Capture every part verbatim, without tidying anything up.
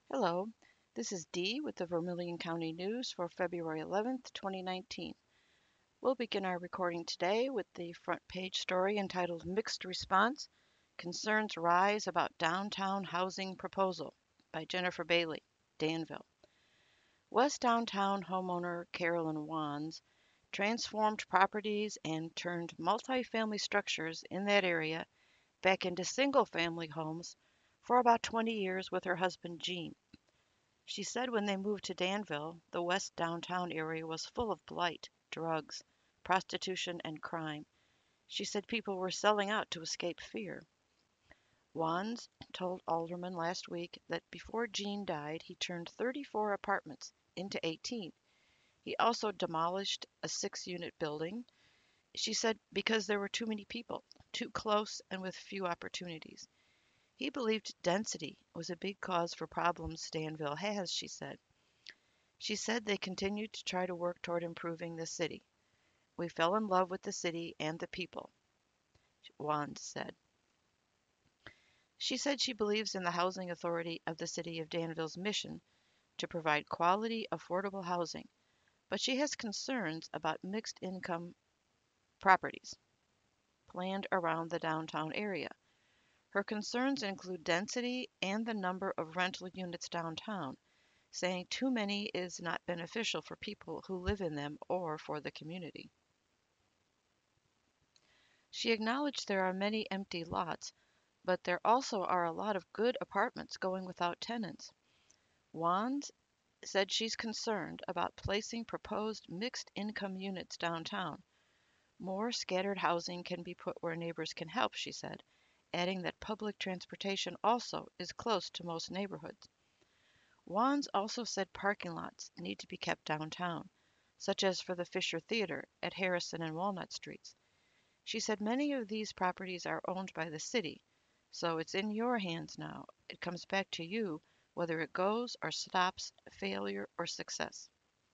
Hello, this is Dee with the Vermilion County News for February eleventh, twenty nineteen. We'll begin our recording today with the front page story entitled Mixed Response: Concerns Rise About Downtown Housing Proposal by Jennifer Bailey, Danville. West Downtown homeowner Carolyn Wands transformed properties and turned multifamily structures in that area back into single-family homes for about twenty years with her husband Gene. She said when they moved to Danville, the west downtown area was full of blight, drugs, prostitution, and crime. She said people were selling out to escape fear. Wands told aldermen last week that before Gene died, he turned thirty-four apartments into eighteen. He also demolished a six unit building, she said, because there were too many people, too close, and with few opportunities. He believed density was a big cause for problems Danville has, she said. She said they continued to try to work toward improving the city. We fell in love with the city and the people, Wands said. She said she believes in the housing authority of the city of Danville's mission to provide quality, affordable housing, but she has concerns about mixed income properties planned around the downtown area. Her concerns include density and the number of rental units downtown, saying too many is not beneficial for people who live in them or for the community. She acknowledged there are many empty lots, but there also are a lot of good apartments going without tenants. Wands said she's concerned about placing proposed mixed income units downtown. More scattered housing can be put where neighbors can help, she said, adding that public transportation also is close to most neighborhoods. Wands also said parking lots need to be kept downtown, such as for the Fisher Theater at Harrison and Walnut Streets. She said many of these properties are owned by the city, so it's in your hands now. It comes back to you whether it goes or stops, failure or success.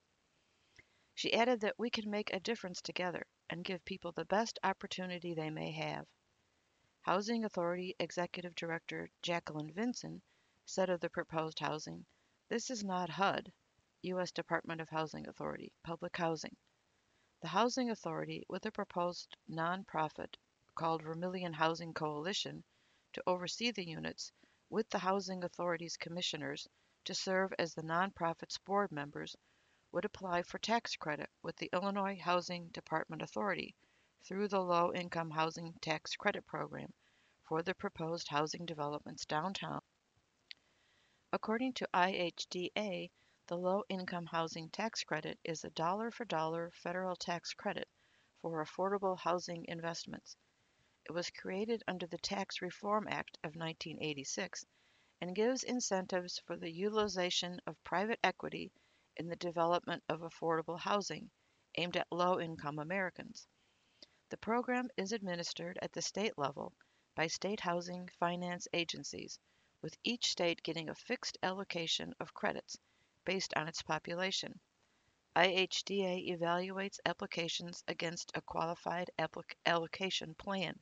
She added that we can make a difference together and give people the best opportunity they may have. Housing Authority Executive Director Jacqueline Vinson said of the proposed housing, "This is not H U D, U S Department of Housing Authority, public housing. The Housing Authority, with a proposed nonprofit called Vermilion Housing Coalition to oversee the units, with the Housing Authority's commissioners to serve as the nonprofit's board members, would apply for tax credit with the Illinois Housing Department Authority through the Low Income Housing Tax Credit Program for the proposed housing developments downtown." According to I H D A, the Low-Income Housing Tax Credit is a dollar-for-dollar federal tax credit for affordable housing investments. It was created under the Tax Reform Act of nineteen eighty-six and gives incentives for the utilization of private equity in the development of affordable housing aimed at low-income Americans. The program is administered at the state level by state housing finance agencies, with each state getting a fixed allocation of credits based on its population. I H D A evaluates applications against a qualified applic- allocation plan.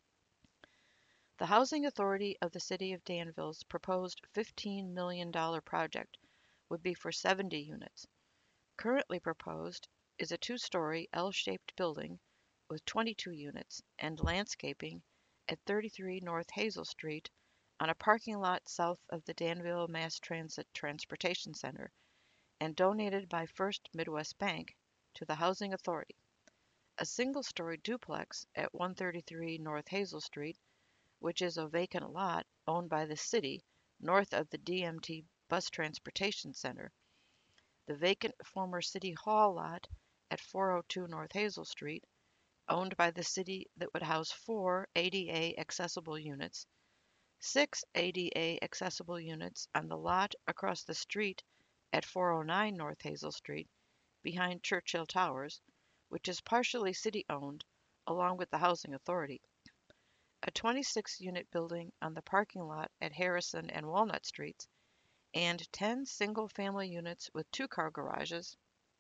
The Housing Authority of the City of Danville's proposed fifteen million dollars project would be for seventy units. Currently proposed is a two-story L-shaped building with twenty-two units and landscaping at thirty-three North Hazel Street on a parking lot south of the Danville Mass Transit Transportation Center and donated by First Midwest Bank to the Housing Authority. A single-story duplex at one thirty-three North Hazel Street, which is a vacant lot owned by the city north of the D M T Bus Transportation Center. The vacant former City Hall lot at four oh two North Hazel Street, owned by the city, that would house four A D A accessible units, six A D A accessible units on the lot across the street at four oh nine North Hazel Street, behind Churchill Towers, which is partially city-owned, along with the Housing Authority, a twenty-six unit building on the parking lot at Harrison and Walnut Streets, and ten single-family units with two-car garages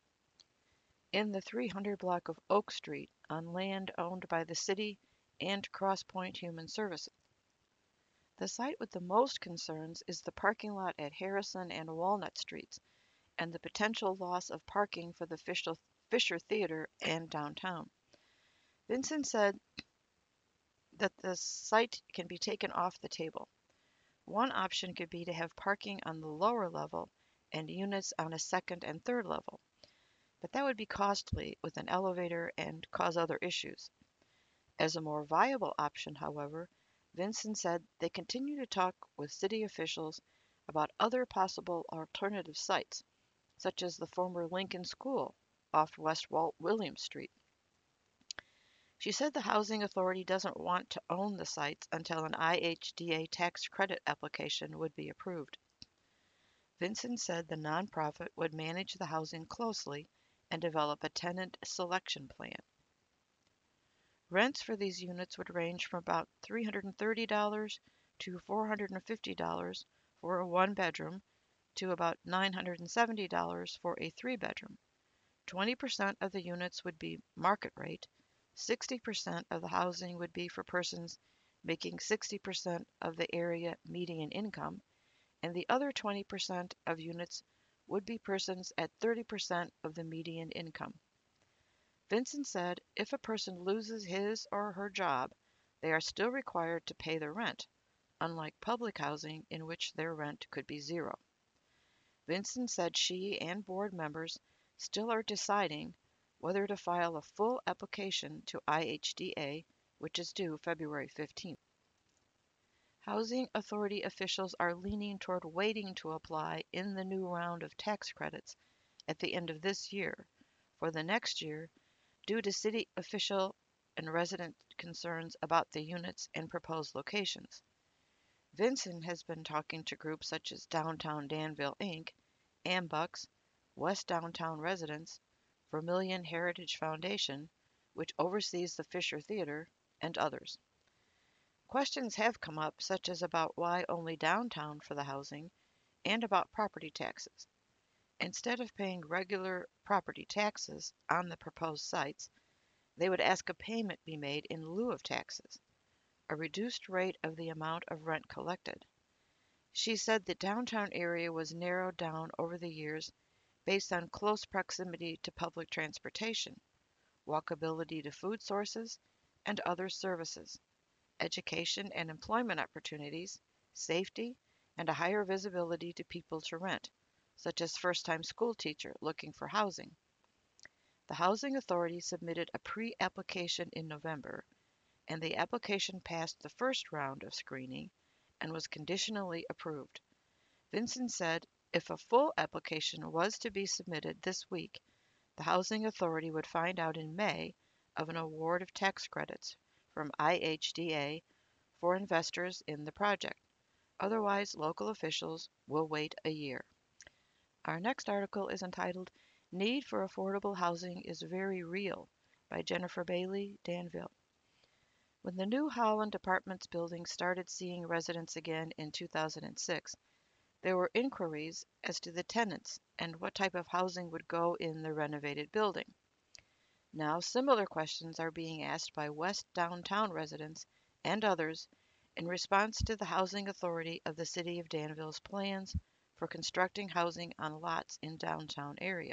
in the three hundred block of Oak Street on land owned by the city and Cross Point Human Services. The site with the most concerns is the parking lot at Harrison and Walnut Streets and the potential loss of parking for the Fisher, Fisher Theater and downtown. Vinson said that the site can be taken off the table. One option could be to have parking on the lower level and units on a second and third level, but that would be costly with an elevator and cause other issues. As a more viable option, however, Vinson said they continue to talk with city officials about other possible alternative sites, such as the former Lincoln School off West Walt Williams Street. She said the Housing Authority doesn't want to own the sites until an I H D A tax credit application would be approved. Vinson said the nonprofit would manage the housing closely and develop a tenant selection plan. Rents for these units would range from about three hundred thirty dollars to four hundred fifty dollars for a one bedroom to about nine hundred seventy dollars for a three bedroom. twenty percent of the units would be market rate, sixty percent of the housing would be for persons making sixty percent of the area median income, and the other twenty percent of units would be persons at thirty percent of the median income. Vinson said if a person loses his or her job, they are still required to pay the rent, unlike public housing in which their rent could be zero. Vinson said she and board members still are deciding whether to file a full application to I H D A, which is due February fifteenth. Housing Authority officials are leaning toward waiting to apply in the new round of tax credits at the end of this year for the next year due to city official and resident concerns about the units and proposed locations. Vinson has been talking to groups such as Downtown Danville Incorporated, AMBUCS, West Downtown Residents, Vermilion Heritage Foundation, which oversees the Fisher Theater, and others. Questions have come up, such as about why only downtown for the housing, and about property taxes. Instead of paying regular property taxes on the proposed sites, they would ask a payment be made in lieu of taxes, a reduced rate of the amount of rent collected. She said the downtown area was narrowed down over the years based on close proximity to public transportation, walkability to food sources and other services, education and employment opportunities, safety, and a higher visibility to people to rent, such as first-time school teacher looking for housing. The Housing Authority submitted a pre-application in November, and the application passed the first round of screening and was conditionally approved. Vinson said if a full application was to be submitted this week, the Housing Authority would find out in May of an award of tax credits from I H D A for investors in the project. Otherwise, local officials will wait a year. Our next article is entitled Need for Affordable Housing is Very Real by Jennifer Bailey, Danville. When the New Holland Apartments building started seeing residents again in two thousand six, there were inquiries as to the tenants and what type of housing would go in the renovated building. Now similar questions are being asked by West Downtown residents and others in response to the Housing Authority of the City of Danville's plans for constructing housing on lots in downtown area.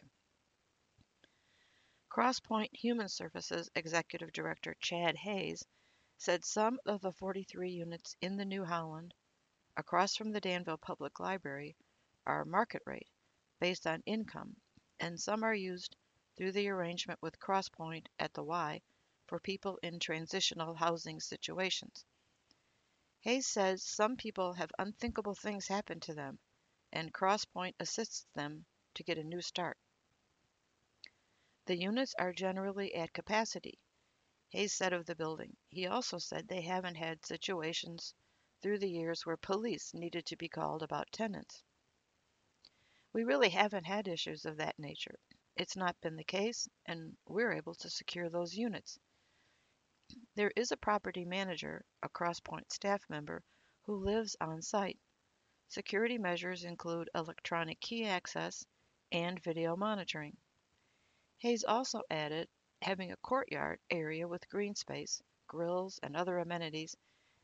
Crosspoint Human Services Executive Director Chad Hayes said some of the forty-three units in the New Holland, across from the Danville Public Library, are market rate, based on income, and some are used through the arrangement with Crosspoint at the Y for people in transitional housing situations. Hayes says some people have unthinkable things happen to them, and Crosspoint assists them to get a new start. The units are generally at capacity, Hayes said of the building. He also said they haven't had situations through the years where police needed to be called about tenants. We really haven't had issues of that nature. It's not been the case, and we're able to secure those units. There is a property manager, a Crosspoint staff member, who lives on site. Security measures include electronic key access and video monitoring. Hayes also added having a courtyard area with green space, grills, and other amenities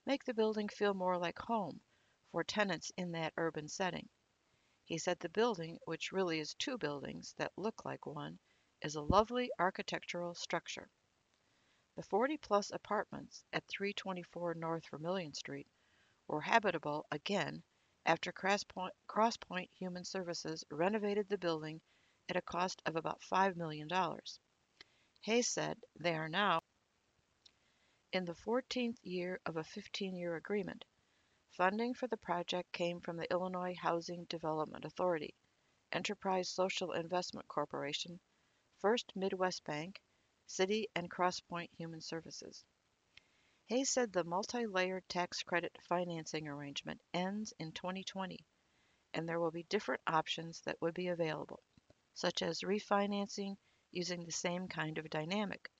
make the building feel more like home for tenants in that urban setting. He said the building, which really is two buildings that look like one, is a lovely architectural structure. The forty plus apartments at three twenty-four North Vermilion Street were habitable again after Crosspoint, Crosspoint Human Services renovated the building at a cost of about five million dollars. Hayes said they are now in the fourteenth year of a fifteen-year agreement. Funding for the project came from the Illinois Housing Development Authority, Enterprise Social Investment Corporation, First Midwest Bank, City and Crosspoint Human Services. Hayes said the multi-layered tax credit financing arrangement ends in twenty twenty, and there will be different options that would be available, such as refinancing using the same kind of dynamic.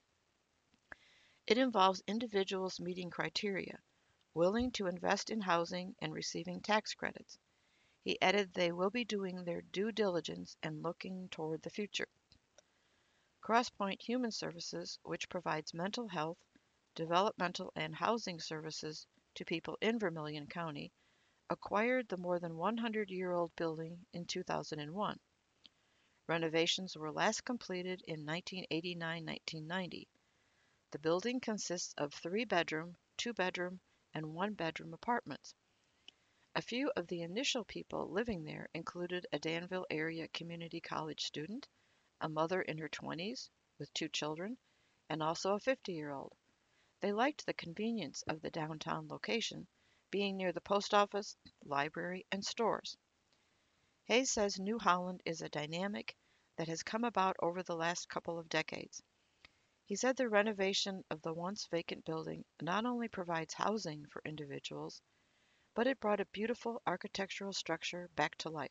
It involves individuals meeting criteria, willing to invest in housing and receiving tax credits. He added they will be doing their due diligence and looking toward the future. Crosspoint Human Services, which provides mental health, developmental, and housing services to people in Vermilion County, acquired the more than one hundred year old building in two thousand one. Renovations were last completed in nineteen eighty-nine to nineteen ninety. The building consists of three bedroom, two bedroom, and one bedroom apartments. A few of the initial people living there included a Danville area community college student, a mother in her twenties with two children, and also a fifty year old. They liked the convenience of the downtown location, being near the post office, library, and stores. Hayes says New Holland is a dynamic that has come about over the last couple of decades. He said the renovation of the once vacant building not only provides housing for individuals, but it brought a beautiful architectural structure back to life.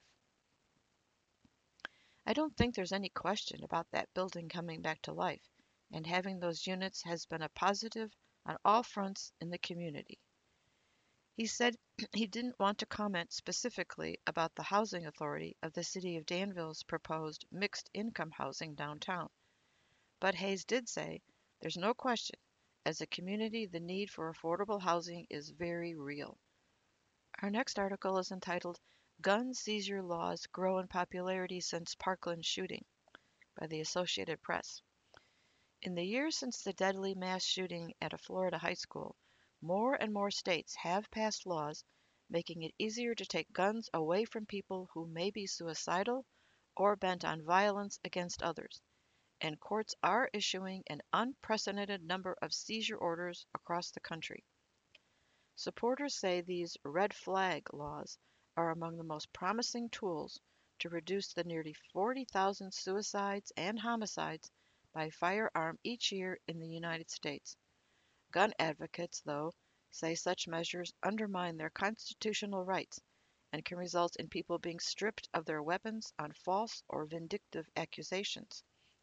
I don't think there's any question about that building coming back to life, and having those units has been a positive on all fronts in the community. He said he didn't want to comment specifically about the housing authority of the city of Danville's proposed mixed income housing downtown, but Hayes did say there's no question, as a community, the need for affordable housing is very real. Our next article is entitled Gun Seizure Laws Grow in Popularity Since Parkland Shooting by the Associated Press. In the years since the deadly mass shooting at a Florida high school, more and more states have passed laws making it easier to take guns away from people who may be suicidal or bent on violence against others, and courts are issuing an unprecedented number of seizure orders across the country. Supporters say these red flag laws are among the most promising tools to reduce the nearly forty thousand suicides and homicides by firearm each year in the United States. Gun advocates, though, say such measures undermine their constitutional rights and can result in people being stripped of their weapons on false or vindictive accusations.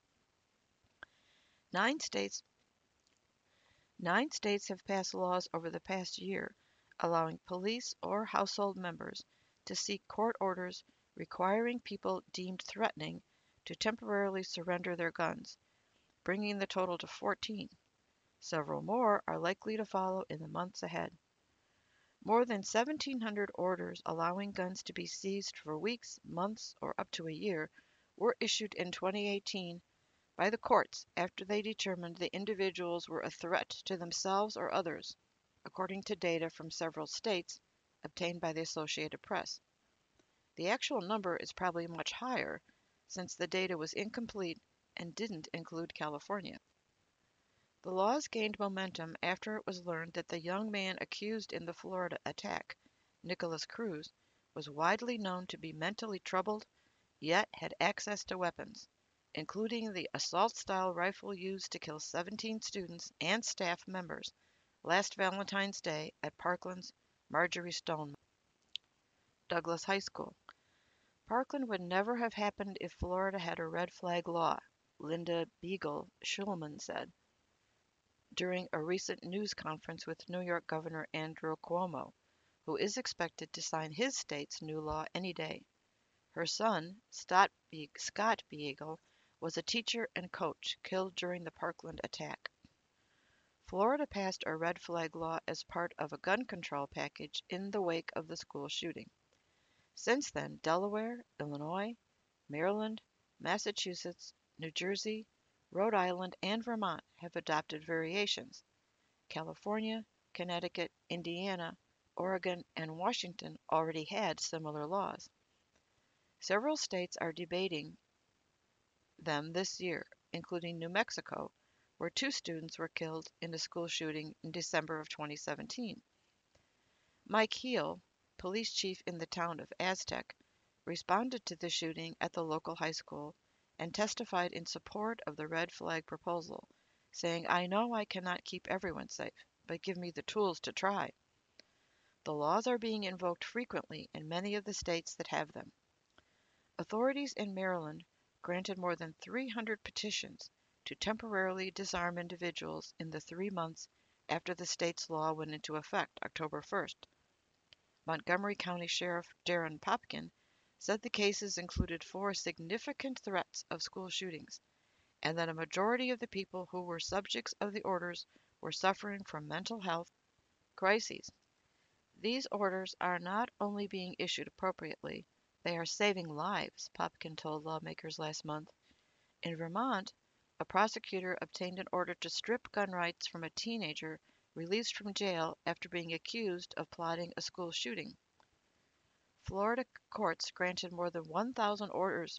Nine states Nine states have passed laws over the past year allowing police or household members to seek court orders requiring people deemed threatening to temporarily surrender their guns, bringing the total to fourteen. Several more are likely to follow in the months ahead. More than seventeen hundred orders allowing guns to be seized for weeks, months, or up to a year were issued in twenty eighteen by the courts after they determined the individuals were a threat to themselves or others, according to data from several states obtained by the Associated Press. The actual number is probably much higher, since the data was incomplete and didn't include California. The laws gained momentum after it was learned that the young man accused in the Florida attack, Nicholas Cruz, was widely known to be mentally troubled, yet had access to weapons, including the assault-style rifle used to kill seventeen students and staff members last Valentine's Day at Parkland's Marjory Stoneman Douglas High School. Parkland would never have happened if Florida had a red flag law, Linda Beigel Schulman said during a recent news conference with New York Governor Andrew Cuomo, who is expected to sign his state's new law any day. Her son, Scott Beigel, was a teacher and coach killed during the Parkland attack. Florida passed a red flag law as part of a gun control package in the wake of the school shooting. Since then, Delaware, Illinois, Maryland, Massachusetts, New Jersey, Rhode Island, and Vermont have adopted variations. California, Connecticut, Indiana, Oregon, and Washington already had similar laws. Several states are debating them this year, including New Mexico, where two students were killed in a school shooting in December of twenty seventeen. Mike Heal, police chief in the town of Aztec, responded to the shooting at the local high school and testified in support of the red flag proposal, saying, "I know I cannot keep everyone safe, but give me the tools to try." The laws are being invoked frequently in many of the states that have them. Authorities in Maryland granted more than three hundred petitions to temporarily disarm individuals in the three months after the state's law went into effect October first. Montgomery County Sheriff Darren Popkin said the cases included four significant threats of school shootings, and that a majority of the people who were subjects of the orders were suffering from mental health crises. These orders are not only being issued appropriately, they are saving lives, Popkin told lawmakers last month. In Vermont, a prosecutor obtained an order to strip gun rights from a teenager released from jail after being accused of plotting a school shooting. Florida courts granted more than one thousand orders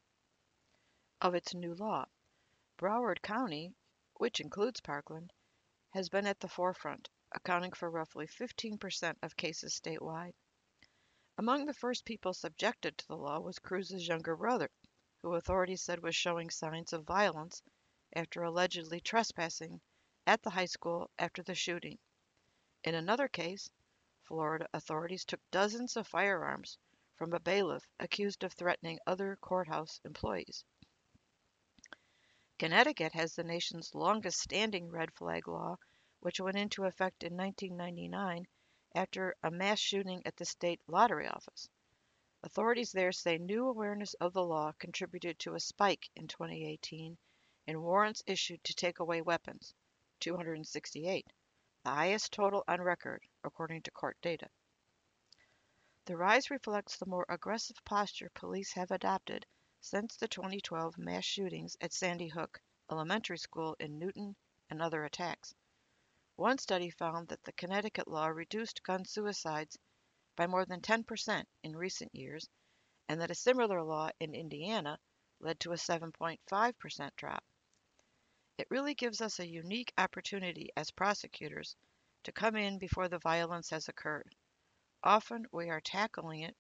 of its new law. Broward County, which includes Parkland, has been at the forefront, accounting for roughly fifteen percent of cases statewide. Among the first people subjected to the law was Cruz's younger brother, who authorities said was showing signs of violence after allegedly trespassing at the high school after the shooting. In another case, Florida authorities took dozens of firearms from a bailiff accused of threatening other courthouse employees. Connecticut has the nation's longest standing red flag law, which went into effect in nineteen ninety-nine after a mass shooting at the state lottery office. Authorities there say new awareness of the law contributed to a spike in twenty eighteen in warrants issued to take away weapons, two hundred sixty-eight, the highest total on record, according to court data. The rise reflects the more aggressive posture police have adopted since the twenty twelve mass shootings at Sandy Hook Elementary School in Newton and other attacks. One study found that the Connecticut law reduced gun suicides by more than ten percent in recent years, and that a similar law in Indiana led to a seven point five percent drop. It really gives us a unique opportunity as prosecutors to come in before the violence has occurred. Often we are tackling it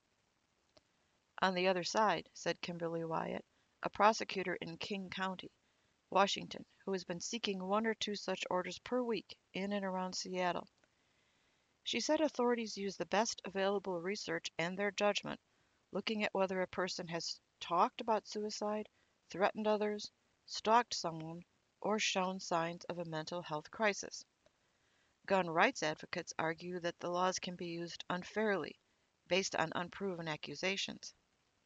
on the other side, said Kimberly Wyatt, a prosecutor in King County, Washington, who has been seeking one or two such orders per week in and around Seattle. She said authorities use the best available research and their judgment, looking at whether a person has talked about suicide, threatened others, stalked someone, or shown signs of a mental health crisis. Gun rights advocates argue that the laws can be used unfairly, based on unproven accusations.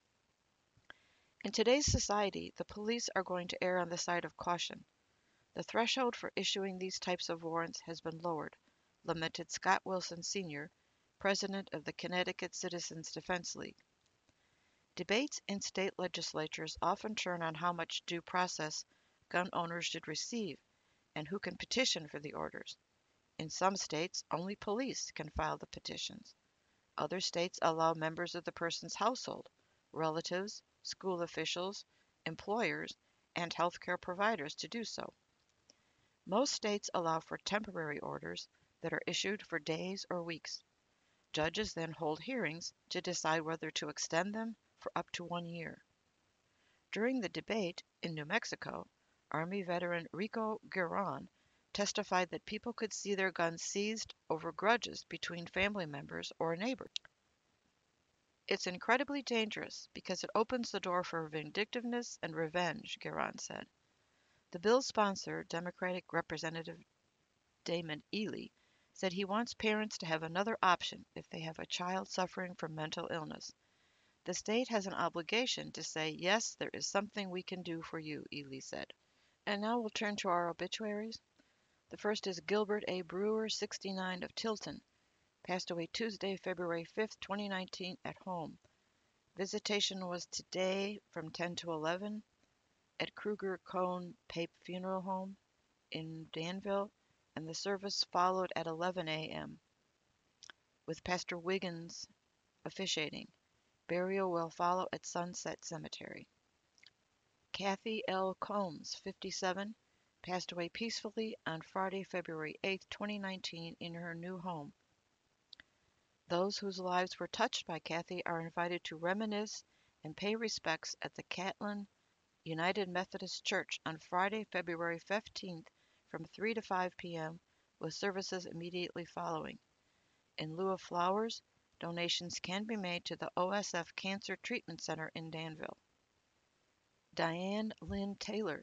In today's society, the police are going to err on the side of caution. The threshold for issuing these types of warrants has been lowered, lamented Scott Wilson Senior, president of the Connecticut Citizens Defense League. Debates in state legislatures often turn on how much due process gun owners should receive and who can petition for the orders. In some states, only police can file the petitions. Other states allow members of the person's household, relatives, school officials, employers, and healthcare providers to do so. Most states allow for temporary orders that are issued for days or weeks. Judges then hold hearings to decide whether to extend them for up to one year. During the debate in New Mexico, Army veteran Rico Gueron testified that people could see their guns seized over grudges between family members or neighbors. It's incredibly dangerous because it opens the door for vindictiveness and revenge, Gueron said. The bill's sponsor, Democratic Representative Damon Ely, said he wants parents to have another option if they have a child suffering from mental illness. The state has an obligation to say, yes, there is something we can do for you, Ely said. And now we'll turn to our obituaries. The first is Gilbert A. Brewer, sixty-nine, of Tilton, passed away Tuesday, February fifth, twenty nineteen, at home. Visitation was today from ten to eleven at Kruger Cone Pape Funeral Home in Danville, and the service followed at eleven a m with Pastor Wiggins officiating. Burial will follow at Sunset Cemetery. Kathy L. Combs, fifty-seven, passed away peacefully on Friday, February eighth, twenty nineteen, in her new home. Those whose lives were touched by Kathy are invited to reminisce and pay respects at the Catlin United Methodist Church on Friday, February fifteenth from three to five p m, with services immediately following. In lieu of flowers, donations can be made to the O S F Cancer Treatment Center in Danville. Diane Lynn Taylor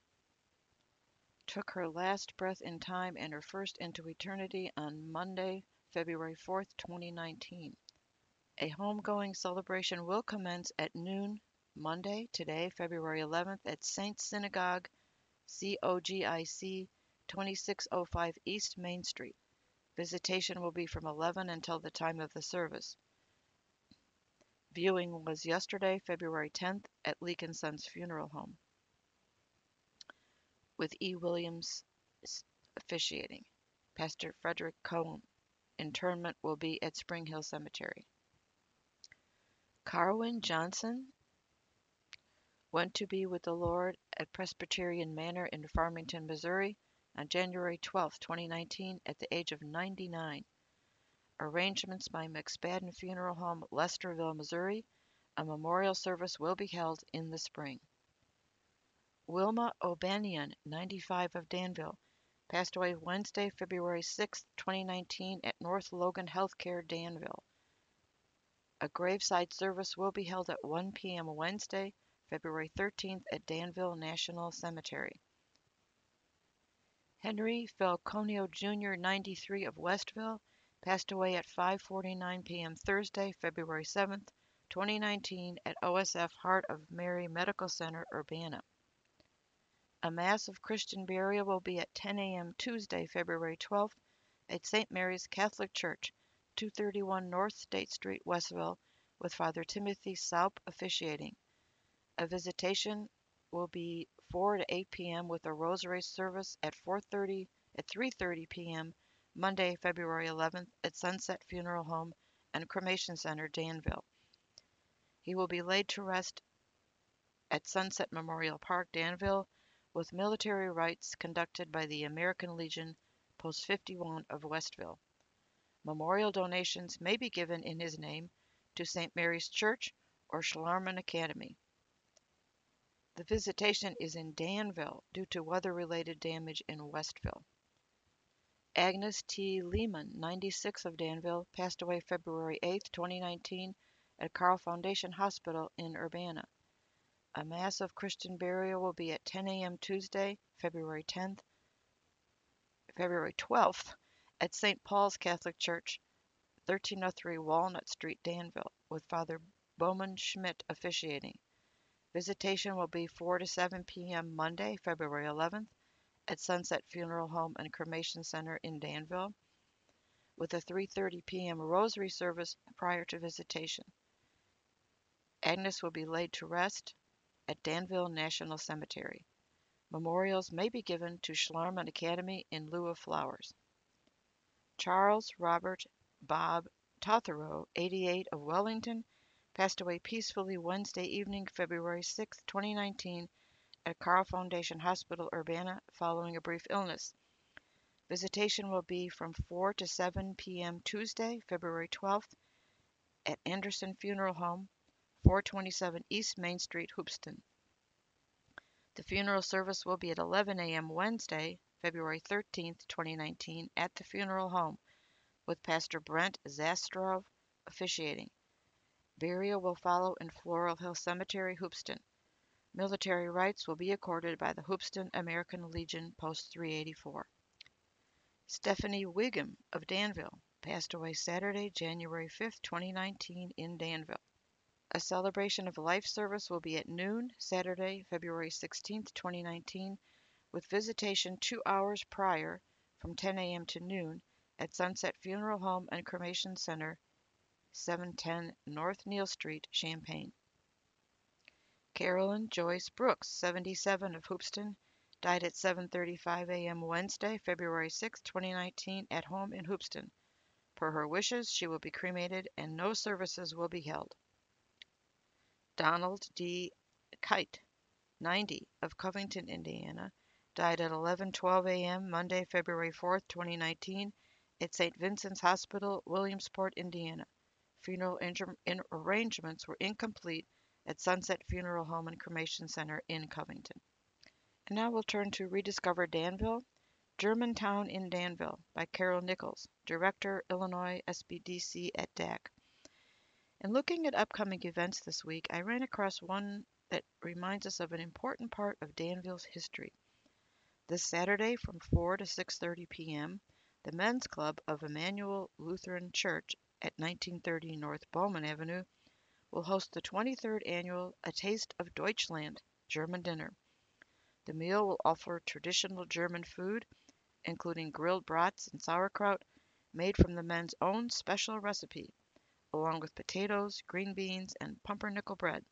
took her last breath in time and her first into eternity on Monday, February fourth, twenty nineteen. A homegoing celebration will commence at noon Monday, today, February eleventh, at Saints Synagogue, C O G I C, twenty-six oh five East Main Street. Visitation will be from eleven until the time of the service. Viewing was yesterday, February tenth, at Leek and Sons Funeral Home, with E. Williams officiating. Pastor Frederick Cohen. Interment will be at Spring Hill Cemetery. Carwin Johnson went to be with the Lord at Presbyterian Manor in Farmington, Missouri, on January twelfth, twenty nineteen, at the age of ninety-nine. Arrangements by McSpadden Funeral Home, Lesterville, Missouri. A memorial service will be held in the spring. Wilma O'Banion, ninety-five, of Danville, passed away Wednesday, February sixth, twenty nineteen, at North Logan Healthcare, Danville. A graveside service will be held at one p m Wednesday, February thirteenth, at Danville National Cemetery. Henry Falconio Junior, ninety-three, of Westville, passed away at five forty-nine p m Thursday, February seventh, twenty nineteen, at O S F Heart of Mary Medical Center, Urbana. A Mass of Christian burial will be at ten a m Tuesday, February twelfth, at Saint Mary's Catholic Church, two thirty-one North State Street, Westville, with Father Timothy Saup officiating. A visitation will be four to eight p m with a rosary service at four thirty at three thirty p m Monday, February eleventh, at Sunset Funeral Home and Cremation Center, Danville. He will be laid to rest at Sunset Memorial Park, Danville, with military rites conducted by the American Legion, Post fifty-one of Westville. Memorial donations may be given in his name to Saint Mary's Church or Schlarman Academy. The visitation is in Danville due to weather-related damage in Westville. Agnes T. Lehman, ninety-six, of Danville, passed away February eighth, twenty nineteen, at Carl Foundation Hospital in Urbana. A Mass of Christian burial will be at ten a m Tuesday, February tenth, February twelfth, at Saint Paul's Catholic Church, thirteen oh three Walnut Street, Danville, with Father Bowman Schmidt officiating. Visitation will be four to seven p m Monday, February eleventh, at Sunset Funeral Home and Cremation Center in Danville, with a three thirty p m rosary service prior to visitation. Agnes will be laid to rest at Danville National Cemetery. Memorials may be given to Schlarman Academy in lieu of flowers. Charles Robert Bob Totherow, eighty-eight, of Wellington, passed away peacefully Wednesday evening, February sixth, twenty nineteen, at Carl Foundation Hospital, Urbana, following a brief illness. Visitation will be from four to seven p m Tuesday, February twelfth, at Anderson Funeral Home, four twenty-seven East Main Street, Hoopeston. The funeral service will be at eleven a m Wednesday, February thirteenth, twenty nineteen, at the funeral home, with Pastor Brent Zastrov officiating. Burial will follow in Floral Hill Cemetery, Hoopeston. Military rights will be accorded by the Hoopeston American Legion, Post three eighty-four. Stephanie Wiggum, of Danville, passed away Saturday, January fifth, twenty nineteen, in Danville. A celebration of life service will be at noon, Saturday, February sixteenth, twenty nineteen, with visitation two hours prior from ten a m to noon at Sunset Funeral Home and Cremation Center, seven ten North Neal Street, Champaign. Carolyn Joyce Brooks, seventy-seven, of Hoopeston, died at seven thirty-five a m Wednesday, February sixth, twenty nineteen, at home in Hoopeston. Per her wishes, she will be cremated and no services will be held. Donald D. Kite, ninety, of Covington, Indiana, died at eleven twelve a m Monday, February fourth, twenty nineteen, at Saint Vincent's Hospital, Williamsport, Indiana. Funeral arrangements were incomplete at Sunset Funeral Home and Cremation Center in Covington. And now we'll turn to Rediscover Danville, Germantown in Danville by Carol Nichols, Director, Illinois S B D C at D A C. In looking at upcoming events this week, I ran across one that reminds us of an important part of Danville's history. This Saturday from four to six thirty p m, the Men's Club of Emmanuel Lutheran Church at nineteen thirty North Bowman Avenue will host the twenty-third annual A Taste of Deutschland German dinner. The meal will offer traditional German food, including grilled brats and sauerkraut, made from the men's own special recipe, along with potatoes, green beans, and pumpernickel bread.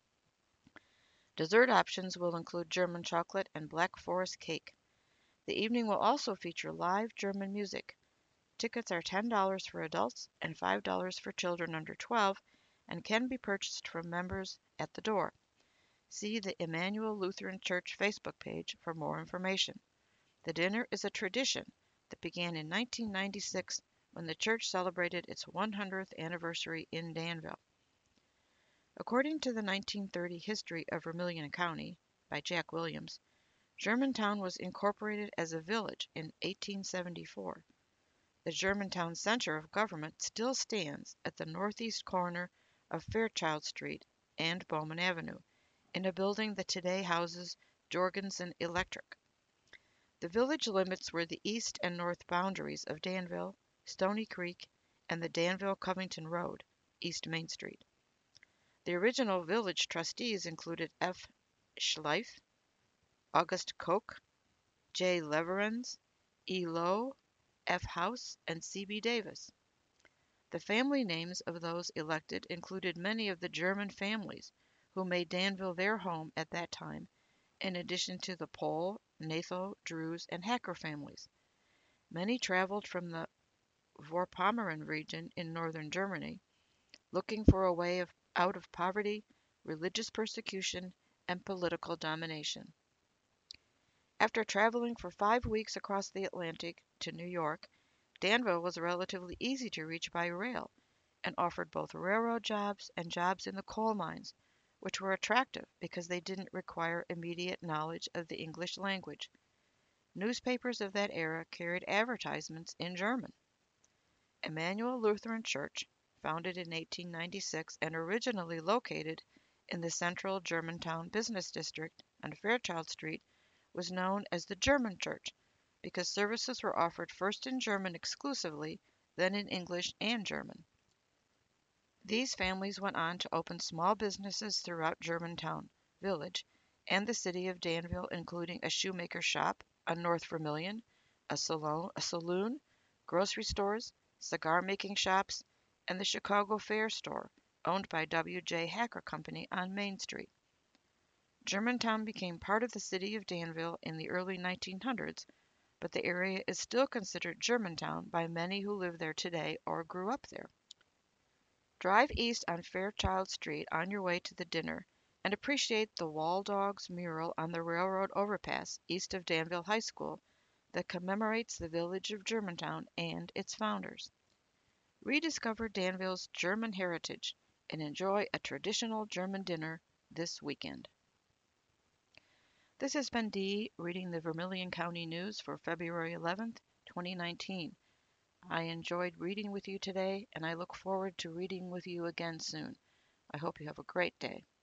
Dessert options will include German chocolate and Black Forest cake. The evening will also feature live German music. Tickets are ten dollars for adults and five dollars for children under twelve and can be purchased from members at the door. See the Emmanuel Lutheran Church Facebook page for more information. The dinner is a tradition that began in nineteen ninety-six when the church celebrated its one hundredth anniversary in Danville. According to the nineteen thirty History of Vermilion County by Jack Williams, Germantown was incorporated as a village in eighteen seventy-four. The Germantown center of government still stands at the northeast corner of Fairchild Street and Bowman Avenue, in a building that today houses Jorgensen Electric. The village limits were the east and north boundaries of Danville, Stony Creek, and the Danville-Covington Road, East Main Street. The original village trustees included F. Schleif, August Koch, J. Leverens, E. Lowe, F. House, and C. B. Davis. The family names of those elected included many of the German families who made Danville their home at that time, in addition to the Pohl, Natho, Drews, and Hacker families. Many traveled from the Vorpommern region in northern Germany, looking for a way of, out of poverty, religious persecution, and political domination. After traveling for five weeks across the Atlantic to New York, Danville was relatively easy to reach by rail and offered both railroad jobs and jobs in the coal mines, which were attractive because they didn't require immediate knowledge of the English language. Newspapers of that era carried advertisements in German. Emmanuel Lutheran Church, founded in eighteen ninety-six and originally located in the central Germantown business district on Fairchild Street, was known as the German Church because services were offered first in German exclusively, then in English and German. These families went on to open small businesses throughout Germantown Village and the city of Danville, including a shoemaker shop on North Vermilion, a saloon, a saloon, grocery stores, cigar-making shops, and the Chicago Fair store, owned by W J Hacker Company on Main Street. Germantown became part of the city of Danville in the early nineteen hundreds, but the area is still considered Germantown by many who live there today or grew up there. Drive east on Fairchild Street on your way to the dinner and appreciate the Wall Dogs mural on the railroad overpass east of Danville High School that commemorates the village of Germantown and its founders. Rediscover Danville's German heritage and enjoy a traditional German dinner this weekend. This has been Dee reading the Vermilion County News for February eleventh, twenty nineteen. I enjoyed reading with you today, and I look forward to reading with you again soon. I hope you have a great day.